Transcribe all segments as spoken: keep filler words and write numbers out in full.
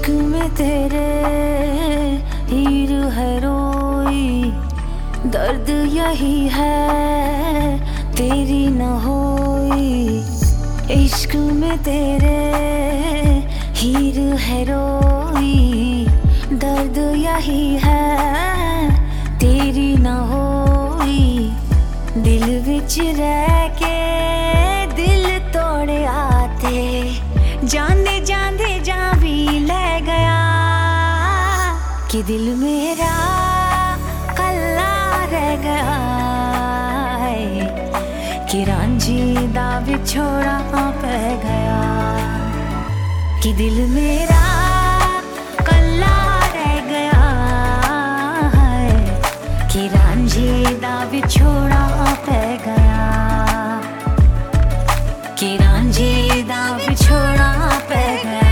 इश्क में तेरे हीर है रोई, दर्द यही है तेरी न होई। इश्क में तेरे हीर है रोई, दर्द यही है तेरी न होई। दिल विच रह के दिल तोड़े आते, जांदे जांदे जा भी ले गया कि दिल मेरा कल्ला रह गया है, कि रांझी दा विछोड़ा पै गया, कि दिल मेरा कल्ला रह गया है, कि रांझी दा विछोड़ा पै गया, कि रांझी दा विछोड़ा पै गया।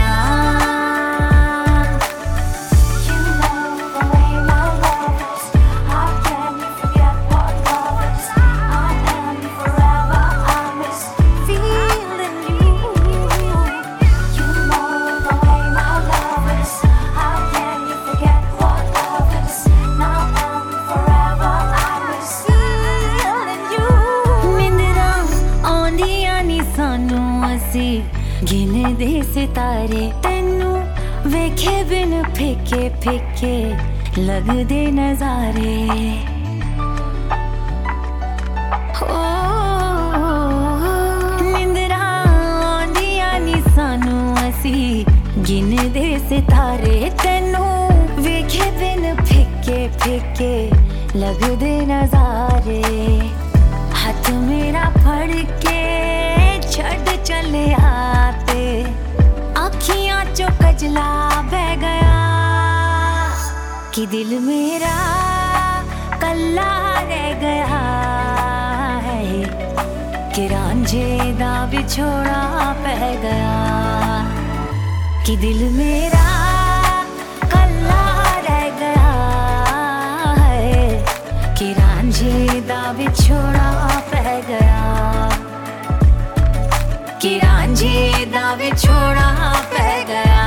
गिने दे सितारे तेनू वेखे बिन फिके फिके लगदे नजारे। हो निंदरा आंदियां नी सानू असी, गिने दे सितारे तेनू वेखे बिन फिके फिके लगदे नजारे। हाथ मेरा फड़ के छड़ चले आते, अखियां चो कजला बह गया कि दिल मेरा कल्ला रह गया है, कि रांझे दा विछोड़ा पै गया, कि दिल मेरा कल्ला रह गया है, कि रांझे दा विछोड़ा पै गया, कि रांझे दा विछोड़ा पै गया।